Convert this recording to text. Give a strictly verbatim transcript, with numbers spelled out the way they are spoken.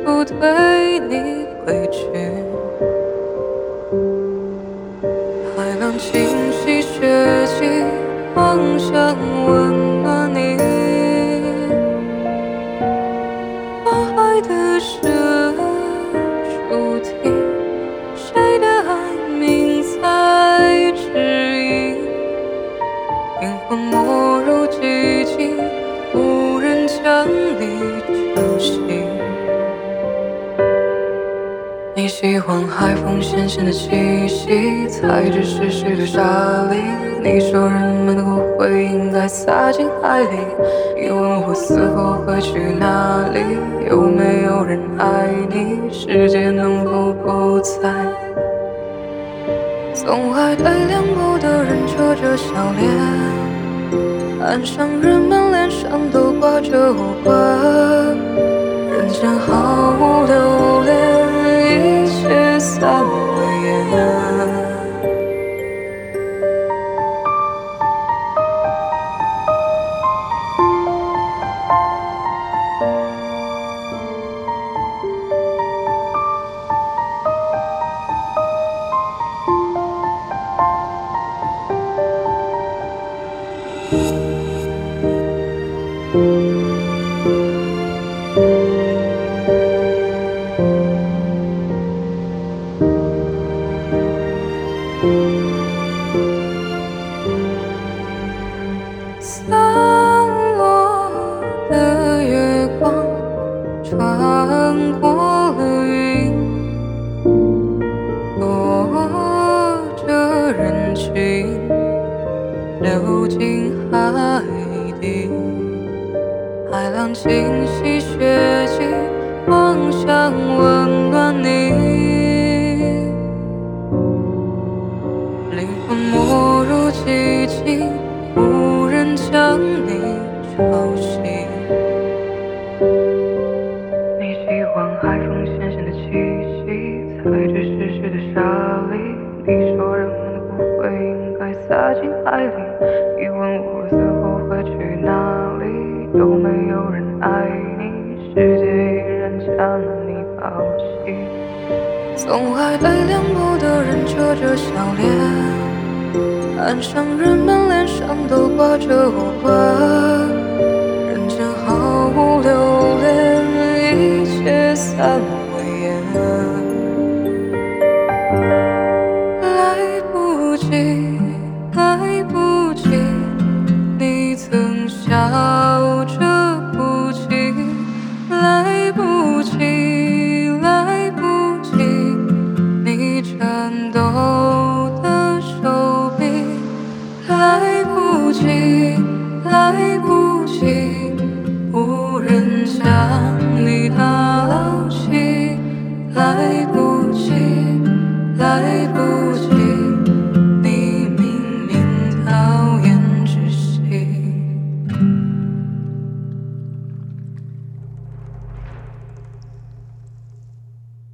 不对你回去。海浪清洗血迹，妄想温暖你。花海的深处听，谁的哀鸣在指引？灵魂没入寂静，无人将你吵醒。你喜欢海风咸咸的气息，踩着湿湿的沙砾。你说人们的骨灰应该撒进海里。你问我死后会去哪里？有没有人爱你？世界能否不再？总爱对凉薄的人扯着笑脸，岸上人们脸上都挂着无关。人间毫无留恋，一切散为烟。散落的月光穿过了云，躲着人群流进海底。海浪清洗血迹，妄想温暖你。灵魂没入寂静，无人将你吵醒。你喜欢海风咸咸的气息，踩着湿湿的沙砾。你说人们的骨灰应该撒进海里。你问我死后会去哪里？有没有人爱你？世界依然将你抛弃。总爱对凉薄的人扯着笑脸，岸上人们脸上都挂着无关。人间毫无留恋，一切散为烟。来不及，来不及，你曾笑着哭泣。来不及，来不及，你颤抖的手臂。来不及，来不及，无人将你抛弃。来不及，来不及。